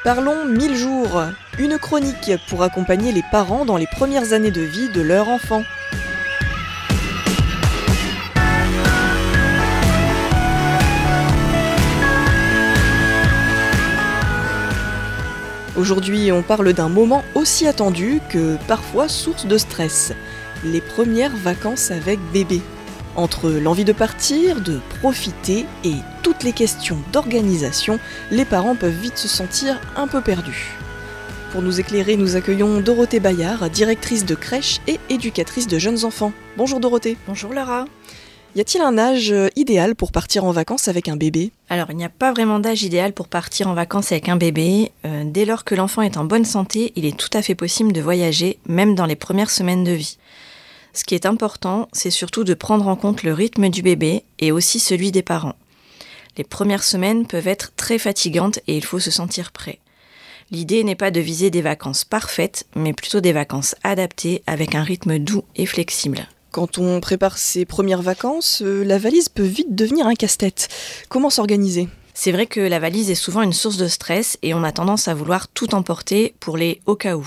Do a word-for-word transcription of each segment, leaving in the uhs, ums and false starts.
Parlons mille jours, une chronique pour accompagner les parents dans les premières années de vie de leur enfant. Aujourd'hui, on parle d'un moment aussi attendu que parfois source de stress, les premières vacances avec bébé. Entre l'envie de partir, de profiter et toutes les questions d'organisation, les parents peuvent vite se sentir un peu perdus. Pour nous éclairer, nous accueillons Dorothée Bayard, directrice de crèche et éducatrice de jeunes enfants. Bonjour Dorothée. Bonjour Laura. Y a-t-il un âge idéal pour partir en vacances avec un bébé ? Alors, il n'y a pas vraiment d'âge idéal pour partir en vacances avec un bébé. Euh, dès lors que l'enfant est en bonne santé, il est tout à fait possible de voyager, même dans les premières semaines de vie. Ce qui est important, c'est surtout de prendre en compte le rythme du bébé et aussi celui des parents. Les premières semaines peuvent être très fatigantes et il faut se sentir prêt. L'idée n'est pas de viser des vacances parfaites, mais plutôt des vacances adaptées avec un rythme doux et flexible. Quand on prépare ses premières vacances, euh, la valise peut vite devenir un casse-tête. Comment s'organiser ? C'est vrai que la valise est souvent une source de stress et on a tendance à vouloir tout emporter pour les au cas où.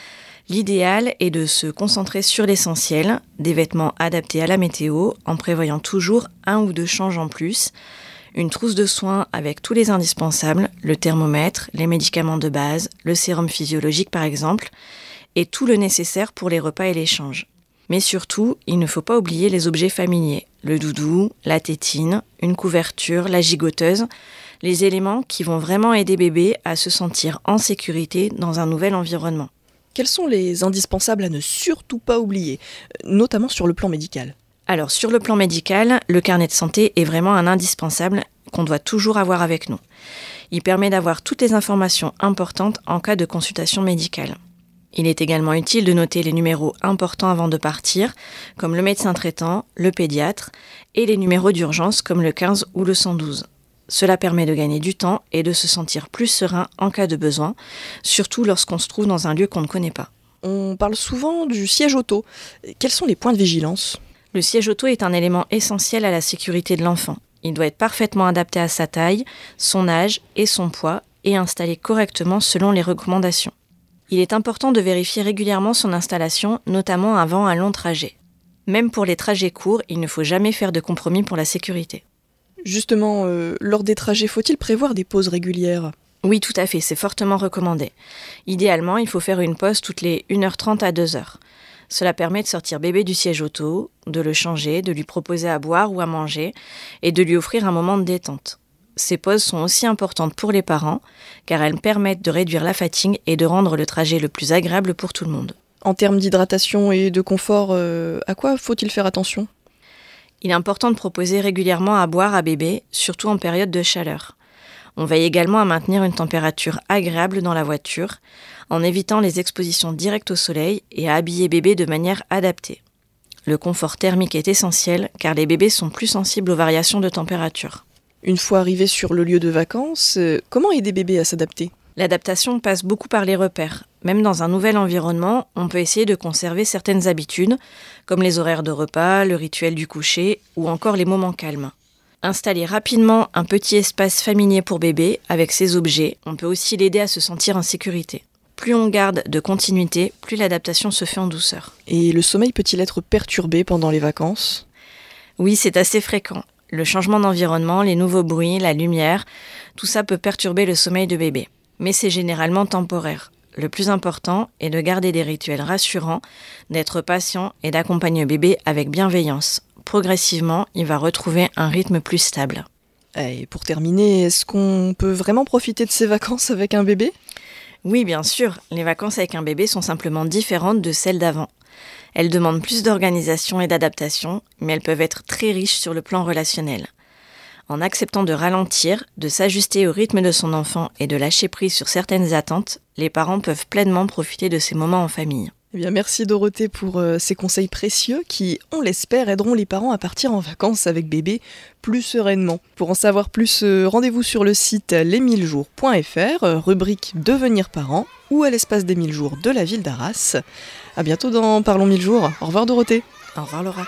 L'idéal est de se concentrer sur l'essentiel, des vêtements adaptés à la météo, en prévoyant toujours un ou deux changes en plus, une trousse de soins avec tous les indispensables, le thermomètre, les médicaments de base, le sérum physiologique par exemple, et tout le nécessaire pour les repas et l'échange. Mais surtout, il ne faut pas oublier les objets familiers, le doudou, la tétine, une couverture, la gigoteuse, les éléments qui vont vraiment aider bébé à se sentir en sécurité dans un nouvel environnement. Quels sont les indispensables à ne surtout pas oublier, notamment sur le plan médical ? Alors, sur le plan médical, le carnet de santé est vraiment un indispensable qu'on doit toujours avoir avec nous. Il permet d'avoir toutes les informations importantes en cas de consultation médicale. Il est également utile de noter les numéros importants avant de partir, comme le médecin traitant, le pédiatre, et les numéros d'urgence comme le quinze ou le cent douze. Cela permet de gagner du temps et de se sentir plus serein en cas de besoin, surtout lorsqu'on se trouve dans un lieu qu'on ne connaît pas. On parle souvent du siège auto. Quels sont les points de vigilance ? Le siège auto est un élément essentiel à la sécurité de l'enfant. Il doit être parfaitement adapté à sa taille, son âge et son poids et installé correctement selon les recommandations. Il est important de vérifier régulièrement son installation, notamment avant un long trajet. Même pour les trajets courts, il ne faut jamais faire de compromis pour la sécurité. Justement, euh, lors des trajets, faut-il prévoir des pauses régulières ? Oui, tout à fait, c'est fortement recommandé. Idéalement, il faut faire une pause toutes les une heure trente à deux heures. Cela permet de sortir bébé du siège auto, de le changer, de lui proposer à boire ou à manger et de lui offrir un moment de détente. Ces pauses sont aussi importantes pour les parents car elles permettent de réduire la fatigue et de rendre le trajet le plus agréable pour tout le monde. En termes d'hydratation et de confort, euh, à quoi faut-il faire attention ? Il est important de proposer régulièrement à boire à bébé, surtout en période de chaleur. On veille également à maintenir une température agréable dans la voiture, en évitant les expositions directes au soleil et à habiller bébé de manière adaptée. Le confort thermique est essentiel car les bébés sont plus sensibles aux variations de température. Une fois arrivé sur le lieu de vacances, euh, comment aider bébé à s'adapter ? L'adaptation passe beaucoup par les repères. Même dans un nouvel environnement, on peut essayer de conserver certaines habitudes, comme les horaires de repas, le rituel du coucher ou encore les moments calmes. Installer rapidement un petit espace familier pour bébé avec ses objets, on peut aussi l'aider à se sentir en sécurité. Plus on garde de continuité, plus l'adaptation se fait en douceur. Et le sommeil peut-il être perturbé pendant les vacances ? Oui, c'est assez fréquent. Le changement d'environnement, les nouveaux bruits, la lumière, tout ça peut perturber le sommeil de bébé. Mais c'est généralement temporaire. Le plus important est de garder des rituels rassurants, d'être patient et d'accompagner bébé avec bienveillance. Progressivement, il va retrouver un rythme plus stable. Et pour terminer, est-ce qu'on peut vraiment profiter de ses vacances avec un bébé ? Oui, bien sûr. Les vacances avec un bébé sont simplement différentes de celles d'avant. Elles demandent plus d'organisation et d'adaptation, mais elles peuvent être très riches sur le plan relationnel. En acceptant de ralentir, de s'ajuster au rythme de son enfant et de lâcher prise sur certaines attentes, les parents peuvent pleinement profiter de ces moments en famille. Eh bien, merci Dorothée pour euh, ces conseils précieux qui, on l'espère, aideront les parents à partir en vacances avec bébé plus sereinement. Pour en savoir plus, euh, rendez-vous sur le site les mille jours point f r, euh, rubrique Devenir parent, ou à l'espace des mille jours de la ville d'Arras. À bientôt dans Parlons mille jours. Au revoir Dorothée. Au revoir Laura.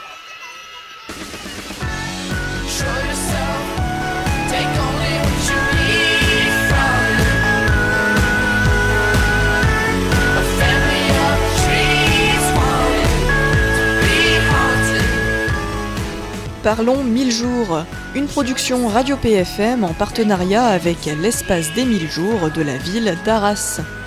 Take only what you need from Parlons mille jours, une production Radio P F M en partenariat avec l'espace des mille jours de la ville d'Arras.